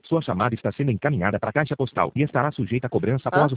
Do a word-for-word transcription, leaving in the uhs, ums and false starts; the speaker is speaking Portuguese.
Sua chamada está sendo encaminhada para a caixa postal e estará sujeita a cobrança após Hã?